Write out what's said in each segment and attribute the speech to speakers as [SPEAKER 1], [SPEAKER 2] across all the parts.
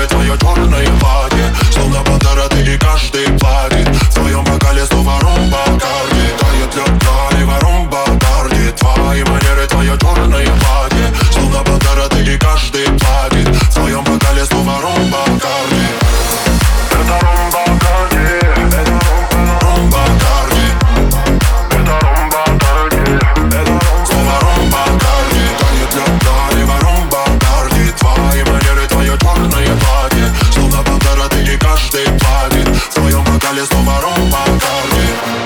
[SPEAKER 1] манеры твое черное платье. Словно подарок ты и каждый платит. В твоем бокале снова рум Бакарди. Тает лед налево рум Бакарди. Твои манеры твое черное платье. Словно подарок ты и каждый платит. В твоем бокале снова рум Бакарди. Это рум Бакарди. Это рум Бакарди. Это рум Бакарди. Это снова рум Бакарди. Тает лед налево рум Бакарди. Твои манеры твое черное платье. Словно подарок ты и каждый платит. В твоем бокале снова рум Бакарди.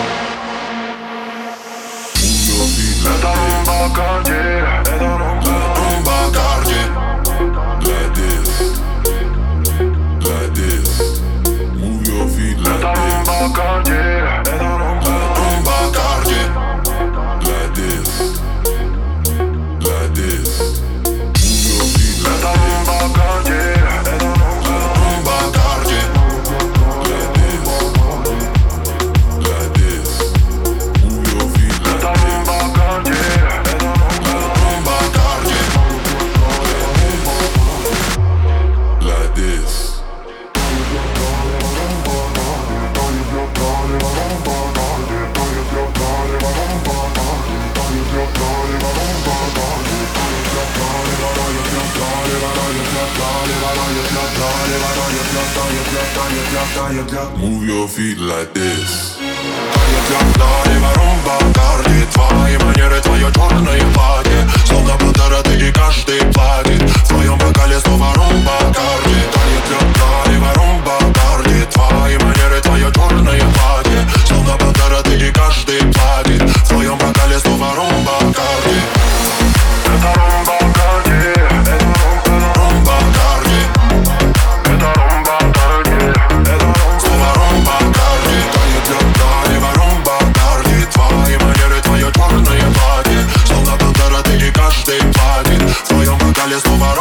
[SPEAKER 1] Это рум Бакарди. Это рум Бакарди.
[SPEAKER 2] Like this, like this. Move your feet like
[SPEAKER 1] Это рум
[SPEAKER 2] this,
[SPEAKER 1] Бакарди. Это рум Бакарди.
[SPEAKER 2] like this, like this. Move your feet like
[SPEAKER 1] Это рум Бакарди. Это рум Бакарди.
[SPEAKER 2] like this, like this. Move your feet like
[SPEAKER 1] Это рум Бакарди. Это рум Бакарди.
[SPEAKER 2] like this. Move your feet like this.
[SPEAKER 1] Тает лед налево рум Бакарди. Твои манеры твое черное платье. Словно подарок ты и каждый платит. В твоем бокале снова рум Бакарди. Тает лед налево рум Бакарди. Твои манеры твое черное платье. Словно подарок ты и каждый платит. В твоем бокале снова рум Бакарди. Это рум Бакарди. Это рум Бакарди. Это рум Бакарди. Это снова рум Бакарди. Тает лед налево рум Бакарди. Твои манеры твое черное платье. Словно подарок ты и каждый платит. В твоем бокале снова